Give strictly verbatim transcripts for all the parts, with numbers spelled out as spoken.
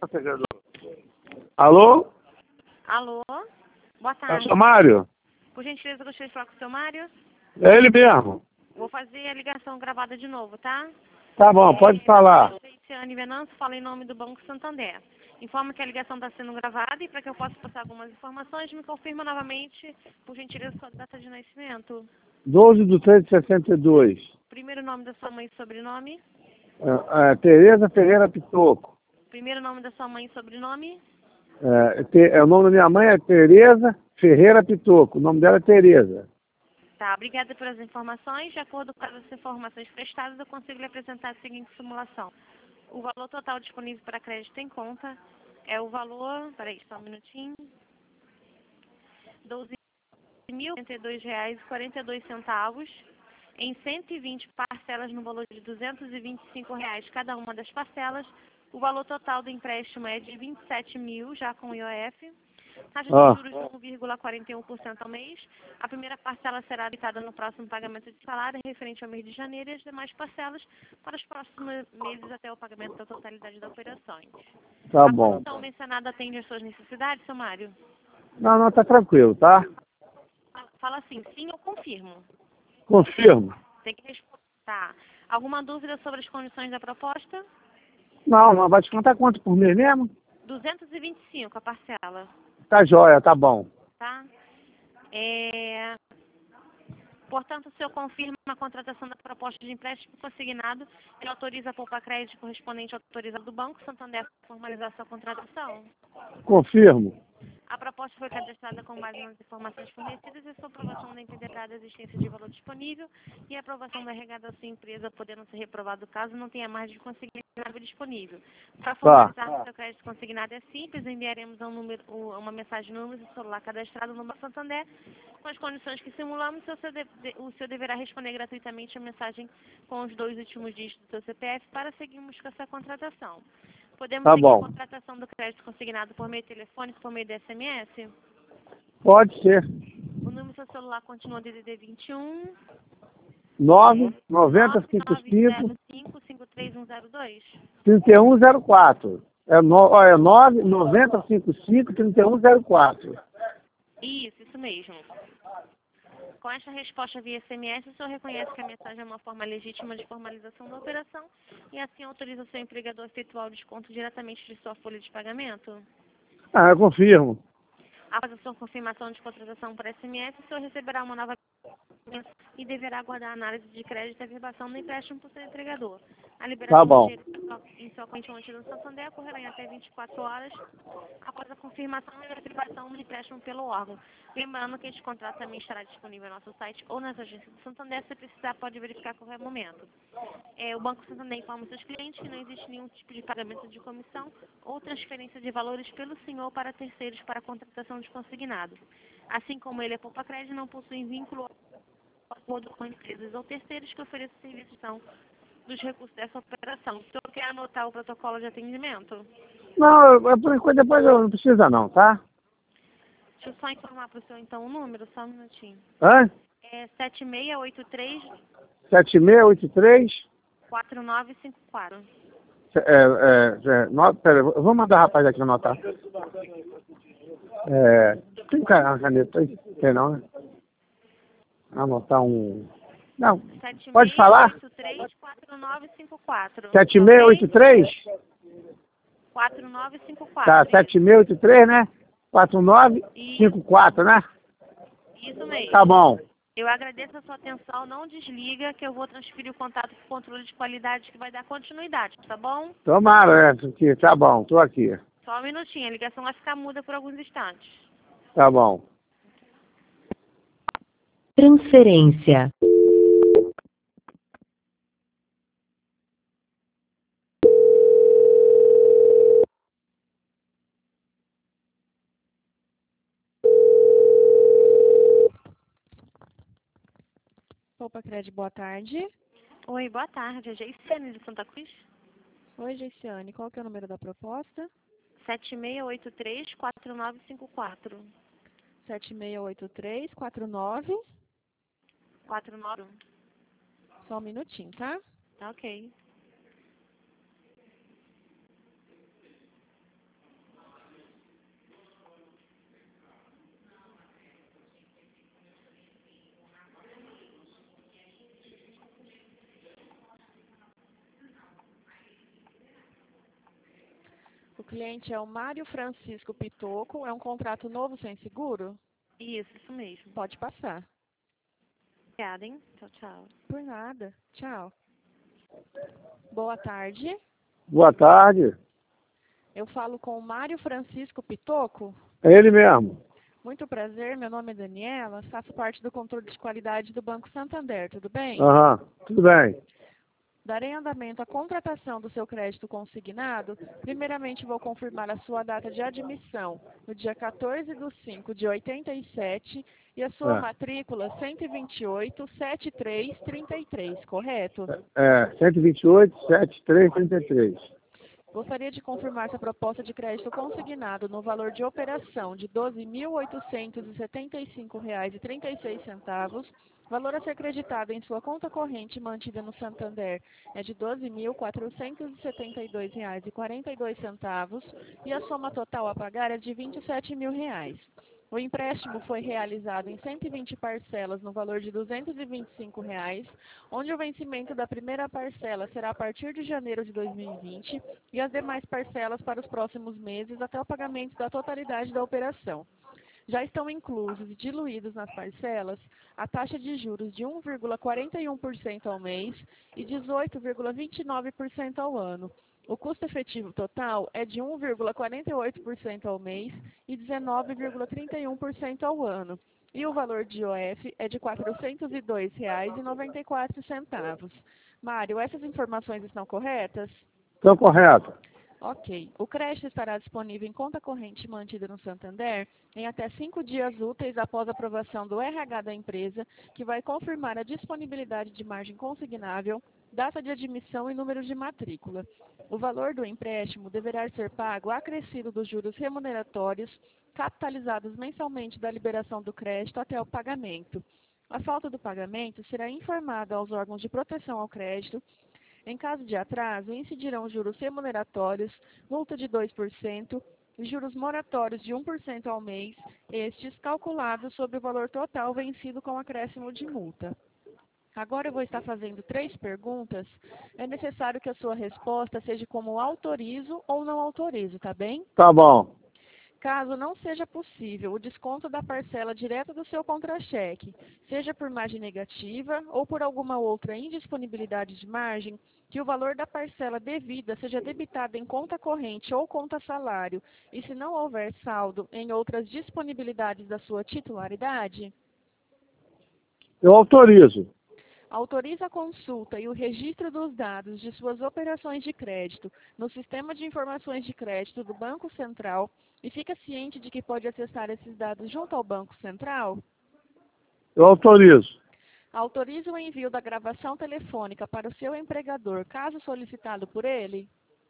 Alô? Alô? Boa É tarde. o seu Mário? Por gentileza, eu gostaria de falar com o seu Mário. É ele mesmo. Vou fazer a ligação gravada de novo, tá? Tá bom, pode falar. Eu sou Luciane Venâncio, falo em nome do Banco Santander. Informa que a ligação está sendo gravada e para que eu possa passar algumas informações, me confirma novamente, por gentileza, sua data de nascimento. doze de três de sessenta e dois. Primeiro nome da sua mãe e sobrenome. É, é, Tereza Ferreira Pitoco. Primeiro nome da sua mãe e sobrenome. É, te, é, o nome da minha mãe é Tereza Ferreira Pitoco. O nome dela é Tereza. Tá, obrigada pelas informações. De acordo com as informações prestadas, eu consigo lhe apresentar a seguinte simulação. O valor total disponível para crédito em conta é o valor, peraí, só um minutinho, doze mil e quarenta e dois reais e quarenta e dois centavos, em cento e vinte parcelas no valor de duzentos e vinte e cinco reais cada uma das parcelas. O valor total do empréstimo é de vinte e sete mil, já com I O F. Taxa de Ah, juros de um vírgula quarenta e um por cento ao mês. A primeira parcela será habitada no próximo pagamento de salário, referente ao mês de janeiro, e as demais parcelas para os próximos meses até o pagamento da totalidade das operações. tá A bom. condição mencionada atende às suas necessidades, seu Mário? Não, não, tá tranquilo, tá? Fala assim, sim, eu confirmo. Confirmo. Tem que responder. Tá. Alguma dúvida sobre as condições da proposta? Não, não, vai descontar quanto por mês mesmo? duzentos e vinte e cinco a parcela, Tá jóia, tá bom. tá? É... Portanto, o senhor confirma a contratação da proposta de empréstimo consignado, ele autoriza a poupar crédito correspondente ao autorizado do Banco Santander para formalizar sua contratação. Confirmo. A proposta foi cadastrada com base nas informações fornecidas e sua aprovação deve depender da existência de valor disponível e a aprovação da regada da sua empresa, podendo ser reprovado caso não tenha mais de consignado disponível. Para Tá. formalizar o seu crédito consignado é simples, enviaremos um número, uma mensagem no número do celular cadastrado no Banco Santander com as condições que simulamos. O seu, de, o seu deverá responder gratuitamente a mensagem com os dois últimos dígitos do seu C P F para seguirmos com essa contratação. Podemos Tá seguir a bom. contratação do crédito consignado por meio telefônico, por meio de S M S? Pode ser. O número do seu celular continua D D D vinte e um, nove noventa nove cinquenta nove e cinco zero cinco, cinco três um zero dois. trinta e um zero quatro. É, no, ó, é nove noventa cinquenta e cinco trinta e um zero quatro. Isso, isso mesmo. Com esta resposta via S M S, o senhor reconhece que a mensagem é uma forma legítima de formalização da operação e assim autoriza o seu empregador a efetuar o desconto diretamente de sua folha de pagamento? Ah, eu confirmo. Após a sua confirmação de contratação por S M S, o senhor receberá uma nova e deverá aguardar a análise de crédito e a verbação do empréstimo por seu empregador. A Tá liberação do bom. dinheiro em sua conta no Santander ocorrerá em até vinte e quatro horas após a confirmação e a verbação do empréstimo pelo órgão. Lembrando que este contrato também estará disponível no nosso site ou nas agências do Santander. Se precisar, pode verificar a qualquer momento. É, o Banco Santander informa seus clientes que não existe nenhum tipo de pagamento de comissão ou transferência de valores pelo senhor para terceiros para a contratação de consignado. Assim como ele é poupa crédito, não possui vínculo acordo com empresas ou terceiros que ofereçam serviços dos recursos dessa operação. O senhor quer anotar o protocolo de atendimento? Não, eu- eu, por enquanto depois eu não precisa não, tá? Deixa eu só informar para o senhor então o número, só um minutinho. Hã? É sete seis oito três, sete seis oito três. quatro nove cinco quatro. É, é, é, no, pera, eu vou mandar o rapaz aqui anotar. É, tem uma caneta aí? Tem não, né? Anotar um... Não, pode falar? sete seis oito três, quatro nove cinco quatro. sete seis oito três? quatro nove cinco quatro. Tá, sete seis oito três, né? quatro nove cinco quatro, né? Isso mesmo. Tá bom. Eu agradeço a sua atenção, não desliga que eu vou transferir o contato para o controle de qualidade que vai dar continuidade, tá bom? Tomara, é, que tá bom, tô aqui. Só um minutinho, a ligação vai ficar muda por alguns instantes. Tá bom. Transferência. Opa, Cred, boa tarde. Oi, boa tarde. É Geiciane de Santa Cruz? Oi, Geiciane, qual que é o número da proposta? sete seis oito três, quatro nove cinco quatro. sete seis oito três, quatro nove. quatro nove. Só um minutinho, tá? Tá ok. O cliente é o Mário Francisco Pitoco. É um contrato novo sem seguro? Isso, isso mesmo. Pode passar. Obrigada, hein? Tchau, tchau. Por nada. Tchau. Boa tarde. Boa tarde. Eu falo com o Mário Francisco Pitoco. É ele mesmo. Muito prazer, meu nome é Daniela, faço parte do controle de qualidade do Banco Santander, tudo bem? Aham, tudo bem. Darei andamento à contratação do seu crédito consignado. Primeiramente, vou confirmar a sua data de admissão, no dia quatorze de cinco de oitenta e sete, e a sua É. matrícula cento e vinte e oito, setenta e três, trinta e três, correto? É, cento e vinte e oito, setenta e três, trinta e três. Gostaria de confirmar sua proposta de crédito consignado no valor de operação de doze mil oitocentos e setenta e cinco reais e trinta e seis centavos. Valor a ser creditado em sua conta corrente mantida no Santander é de doze mil quatrocentos e setenta e dois reais e quarenta e dois centavos e a soma total a pagar é de vinte e sete mil reais. O empréstimo foi realizado em cento e vinte parcelas no valor de duzentos e vinte e cinco reais, onde o vencimento da primeira parcela será a partir de janeiro de dois mil e vinte e as demais parcelas para os próximos meses até o pagamento da totalidade da operação. Já estão inclusos e diluídos nas parcelas a taxa de juros de um vírgula quarenta e um por cento ao mês e dezoito vírgula vinte e nove por cento ao ano. O custo efetivo total é de um vírgula quarenta e oito por cento ao mês e dezenove vírgula trinta e um por cento ao ano. E o valor de I O F é de quatrocentos e dois reais e noventa e quatro centavos. Mário, essas informações estão corretas? Estão correto. Ok. O crédito estará disponível em conta corrente mantida no Santander em até cinco dias úteis após a aprovação do R H da empresa, que vai confirmar a disponibilidade de margem consignável, data de admissão e número de matrícula. O valor do empréstimo deverá ser pago acrescido dos juros remuneratórios, capitalizados mensalmente da liberação do crédito até o pagamento. A falta do pagamento será informada aos órgãos de proteção ao crédito. Em caso de atraso, incidirão juros remuneratórios, multa de dois por cento e juros moratórios de um por cento ao mês, estes calculados sobre o valor total vencido com acréscimo de multa. Agora eu vou estar fazendo três perguntas. É necessário que a sua resposta seja como autorizo ou não autorizo, tá bem? Tá bom. Caso não seja possível o desconto da parcela direta do seu contra-cheque, seja por margem negativa ou por alguma outra indisponibilidade de margem, que o valor da parcela devida seja debitado em conta corrente ou conta salário, e se não houver saldo em outras disponibilidades da sua titularidade, Eu autorizo. autoriza a consulta e o registro dos dados de suas operações de crédito no Sistema de Informações de Crédito do Banco Central e fica ciente de que pode acessar esses dados junto ao Banco Central? Eu autorizo. Autoriza o envio da gravação telefônica para o seu empregador, caso solicitado por ele?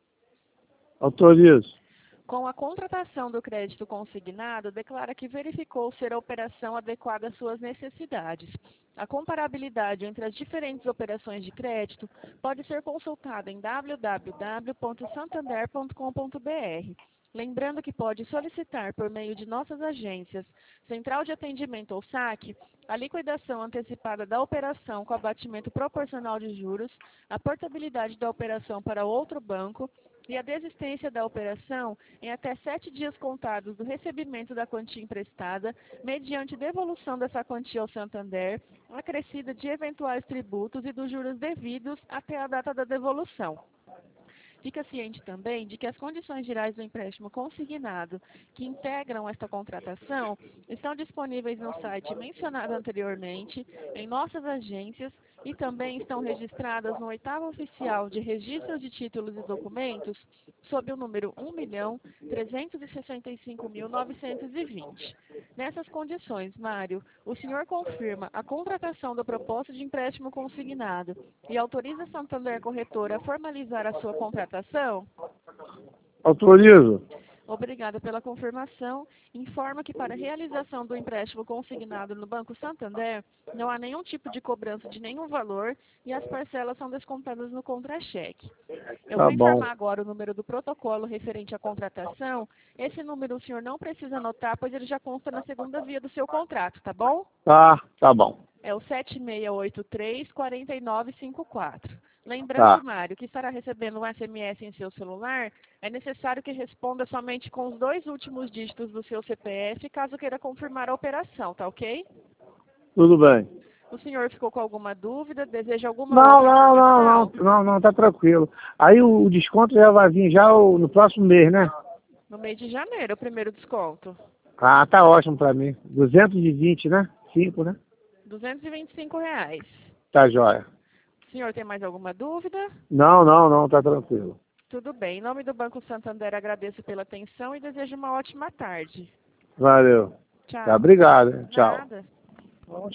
Autorizo. Com a contratação do crédito consignado, declara que verificou ser a operação adequada às suas necessidades. A comparabilidade entre as diferentes operações de crédito pode ser consultada em w w w ponto santander ponto com ponto b r. Lembrando que pode solicitar por meio de nossas agências, Central de Atendimento ou saque, a liquidação antecipada da operação com abatimento proporcional de juros, a portabilidade da operação para outro banco e a desistência da operação em até sete dias contados do recebimento da quantia emprestada, mediante devolução dessa quantia ao Santander, acrescida de eventuais tributos e dos juros devidos até a data da devolução. Fica ciente também de que as condições gerais do empréstimo consignado que integram esta contratação estão disponíveis no site mencionado anteriormente, em nossas agências e também estão registradas no oitavo oficial de registro de títulos e documentos sob o número um milhão trezentos e sessenta e cinco mil novecentos e vinte. Nessas condições, Mário, o senhor confirma a contratação da proposta de empréstimo consignado e autoriza a Santander Corretora a formalizar a sua contratação? Autorizo. Obrigada pela confirmação. Informa que para a realização do empréstimo consignado no Banco Santander, não há nenhum tipo de cobrança de nenhum valor e as parcelas são descontadas no contra-cheque. Eu Tá vou informar bom. agora o número do protocolo referente à contratação. Esse número o senhor não precisa anotar, pois ele já consta na segunda via do seu contrato, tá bom? Tá, tá bom. É o sete seis oito três, quatro nove cinco quatro. Lembrando, Tá. Mário, que estará recebendo um S M S em seu celular, é necessário que responda somente com os dois últimos dígitos do seu C P F, caso queira confirmar a operação, tá ok? Tudo bem. O senhor ficou com alguma dúvida? Deseja alguma Não, outra não, não, não, informação? não, não, tá tranquilo. Aí o, o desconto já vai vir já o- no próximo mês, né? No mês de janeiro, o primeiro desconto. Ah, tá ótimo pra mim. duzentos e vinte, né? cinco, né? duzentos e vinte e cinco reais. Tá jóia. O senhor tem mais alguma dúvida? Não, não, não, tá tranquilo. Tudo bem. Em nome do Banco Santander, agradeço pela atenção e desejo uma ótima tarde. Valeu. Tchau. Tá, obrigado. Hein? Tchau. Nada.